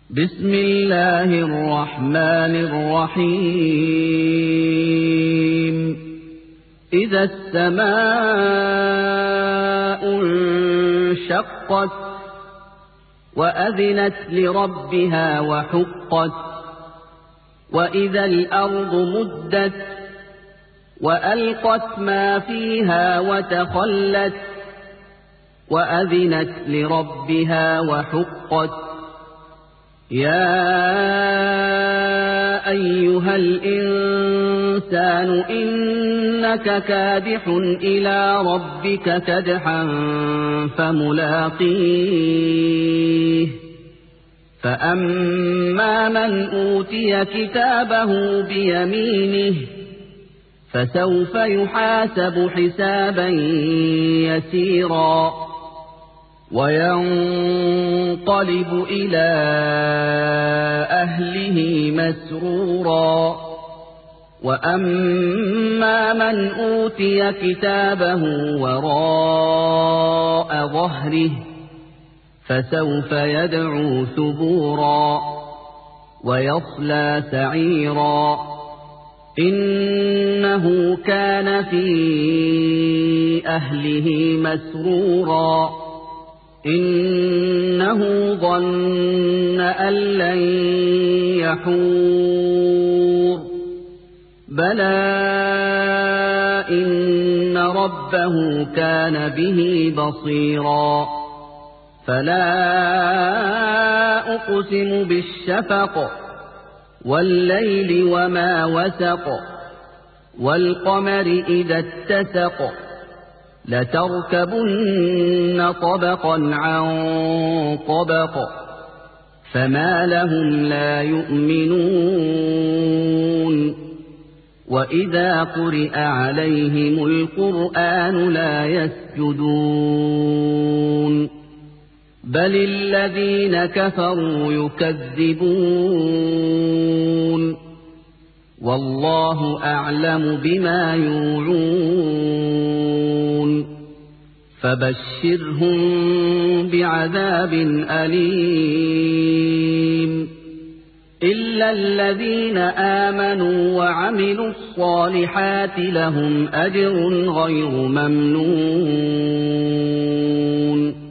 بسم الله الرحمن الرحيم إذا السماء انشقت وأذنت لربها وحقت وإذا الأرض مدت وألقت ما فيها وتخلت وأذنت لربها وحقت يا أيها الإنسان إنك كادح إلى ربك كدحا فملاقيه فأما من أوتي كتابه بيمينه فسوف يحاسب حسابا يسيرا وينقلب إلى أهله مسرورا وأما من أوتي كتابه وراء ظهره فسوف يدعو ثبورا ويصلى سعيرا إنه كان في أهله مسرورا إنه ظن أن لن يحور بلى إن ربه كان به بصيرا فلا أقسم بالشفق والليل وما وسق والقمر إذا اتسق لتركبن طبقا عن طبق فما لهم لا يؤمنون وإذا قرئ عليهم القرآن لا يسجدون بل الذين كفروا يكذبون والله أعلم بما يوعون فبشرهم بعذاب أليم إلا الذين آمنوا وعملوا الصالحات لهم أجر غير ممنون